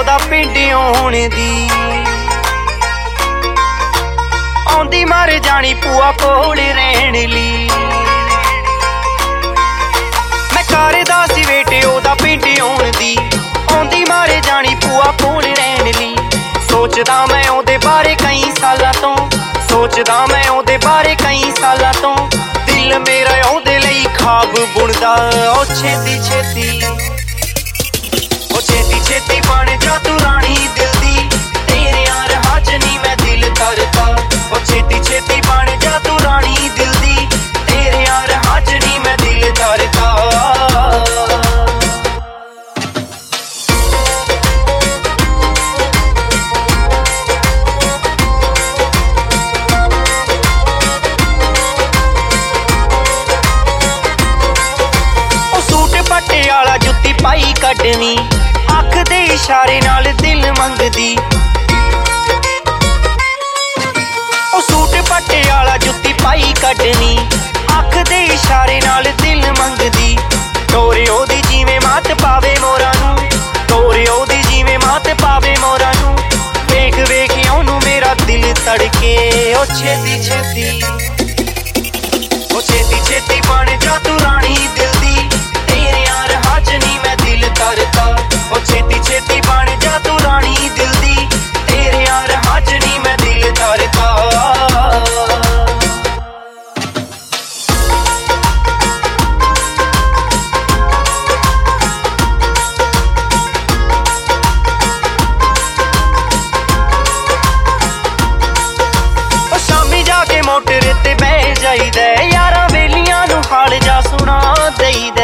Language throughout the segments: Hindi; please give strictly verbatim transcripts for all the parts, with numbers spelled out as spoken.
ओदा पिंड आउण दी। आउंदी मर जानी भूआ कोल रहण लई। मैं करदा सी वेट ओदा पिंड आउण दी। आउंदी मर जानी भूआ कोल रहण लई। सोचदा मैं ओदे बारे कई सालां तों, सोचदा मैं ओदे बारे कई सालां तों। दिल मेरा ओदे लई खाब बुणदा ओ छेती छेती, ओ छेती छेती बण जा तू रानी दिल दी। तेरे यार हाज नी मैं दिल तरदा, ओ छेती छेती बण जा तू रानी दिल दी। तेरे यार हाज नी मैं दिल तरदा। पटियाला जुत्ती पाई कड्डनी, अख दे इशारे नाल दिल मंगदी। ओ सूट पटियाला जुत्ती पाई कड्डनी, अख दे इशारे नाल दिल मंगदी। टोरे ओदी जिवें मात पावे मोरां नूं, टोरे ओदी जिवें मात पावे मोरां नूं। वेख वेख ओनू मेरा दिल तड़के ओ छेती छेती, ओ छेती छेती बण जा तू रानी दिल दी। तेरे यार हाज नी मैं दिल तरदा, ओ छेती छेती बण जा तू रानी दिल दी। तेरे यार हाज नी मैं दिल तरदा। ओ शामी जाके मोटर ते बह जाईदा, यारां वेलियां नूं हाल जा सुना देईदा।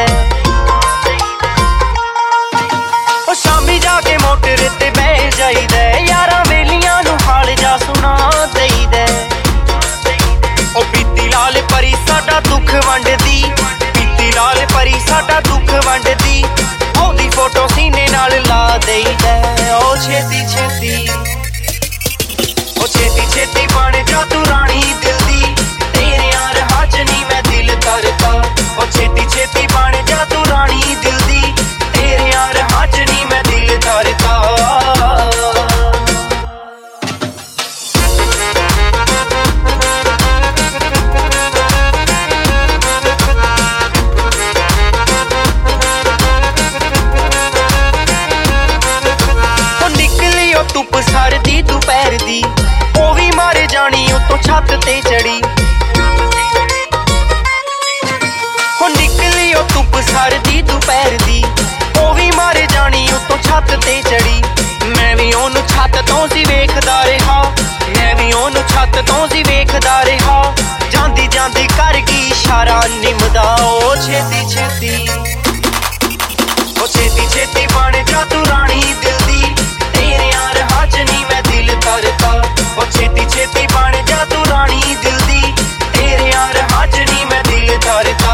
शामी जाके मोटर ते बह जाईदा, यारां वेलियां नूं हाल जा सुना देईदा। ओ पीती लाल परी साडा दुख वंडदी, पीती लाल परी साडा दुख वंडदी। ओदी फोटो सीने नाल ला देईदा, ओ छेती छेती, ओ छेती छेती बण जा तू रानी दिल दी। तेरे यार हाज नी मैं दिल तरदा, ओ छेती छेती बण जा तू रानी दिल दी। तेरे यार हाज नी मैं दिल तरदा। निकली ओ धुप सरदी दोपहर दी, ओ भी मर जानी उतों छत ते चढ़ी। हो निकली ओ धुप सरदी दोपहर दी, ओ भी मर जानी उतों छत ते चढ़ी। मैं भी ओनू छत तों सी वेखदा रहा, मैं भी ओनू छत तों सी वेखदा रहा। जांदी जांदी कर गई इशारा निमदा, ओ छेती छेती, ओ छेती छेती बण जा तू रानी दिल दी। तेरे यार हाज नी मैं दिल तरदा, ओ छेती छेती बण जा तू रानी दिल दी। तेरे यार हाज नी मैं दिल तरदा।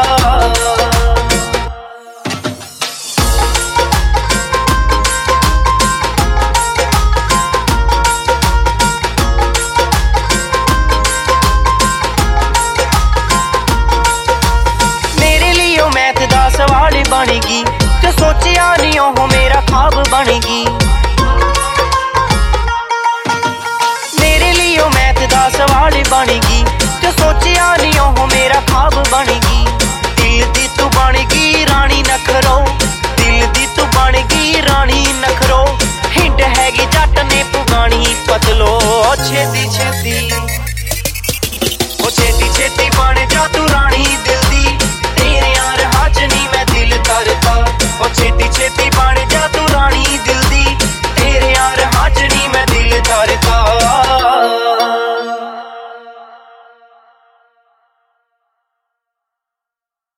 मेरे लिए मैथ दा सवाल बनेगी, जो सोचिया नी ओह मेरा ख्वाब बनेगी। मेरे लिए मैथ दा सवाल बनेगी, जो सोचिया नी ओह मेरा ख्वाब बनेगी। दिल दी तू बनेगी रानी नखरो, दिल दी तू बनेगी रानी नखरो। हिंड हैगी जट ने पुगानी पतलो, छेती छेती, ओ छेती छेती बण जा तू रानी दिल दी। तेरे यार हाज नी मैं दिल तरदा, ओ छेती छेती बण जा तू रानी